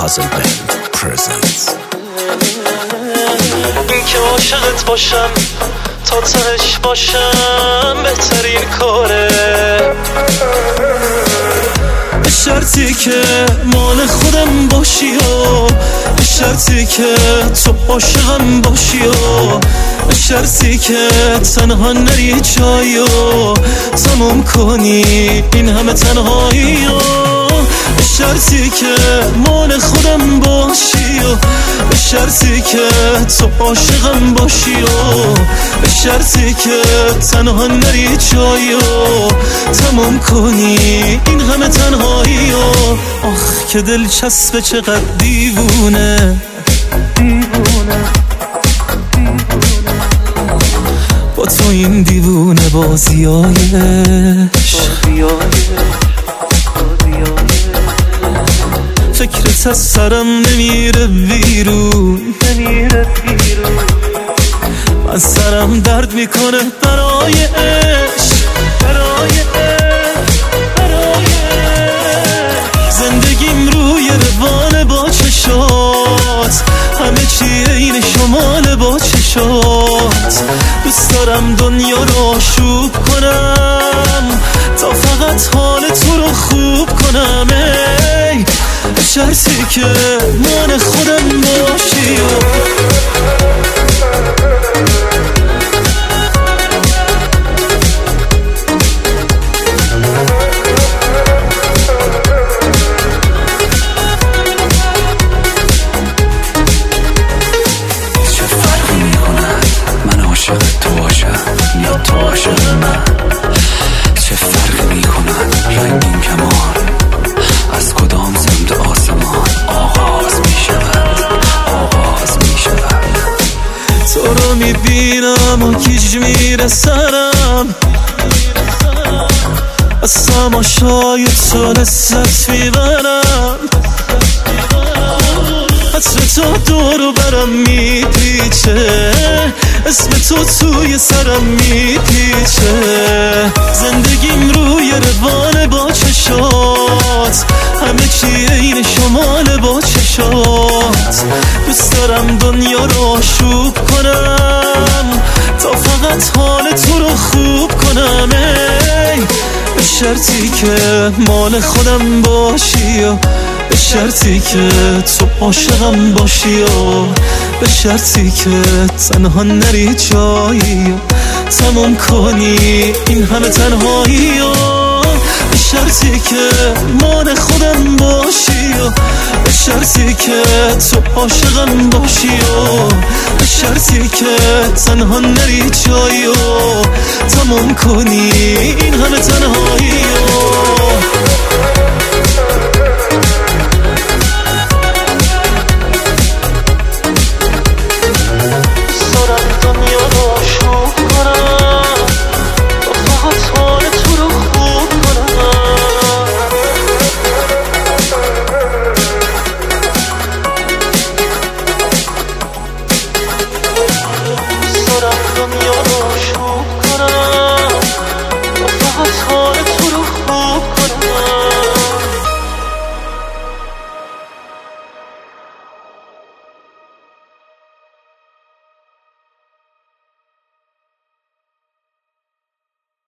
Hazelband presents. این که عاشقت باشم تا تهش باشم بهترین کاره، به شرطی که مال خودم باشی و به شرطی که تو عاشقم باشی و به شرطی که تنها نری جایی و تموم کنی این همه تنهایی و به شرطی که مال خودم باشی و به شرطی که تو عاشقم باشی و به شرطی که تنها نری جایی و تموم کنی این همه تنهایی و آخ که دلچسبه چقدر دیوونه با تو این دیوونه بازیایش، فکرت از سرم نمیره بیرون، من سرم درد میکنه برای عشق، زندگیم روی روان با چشات، همه چی این شمال با چشات، دوست دارم دنیا رو آشوب کنم تا فقط حال تو رو خوب کنم، ای به شرطی که من خودم باشی میبینم و گیج میره سرم، از تماشای تو لذت میبرم، عطر تو دورو برم میپیچه، اسم تو توی سرم میپیچه، زندگیم روی روان با چشات، همه چی این شمال با چشات، دوست دارم دنیا رو آشوب کنم تا فقط حال تو رو خوب کنم، ای به شرطی که مال خودم باشی و به شرطی که تو عاشقم باشی و به شرطی که تنها نری جایی و تموم کنی این همه تنهایی و به شرطی که مال خودم باشی و به شرطی که تو عاشقم باشی و به شرطی که تنها نری جایی و تموم کنی این همه تنهایی و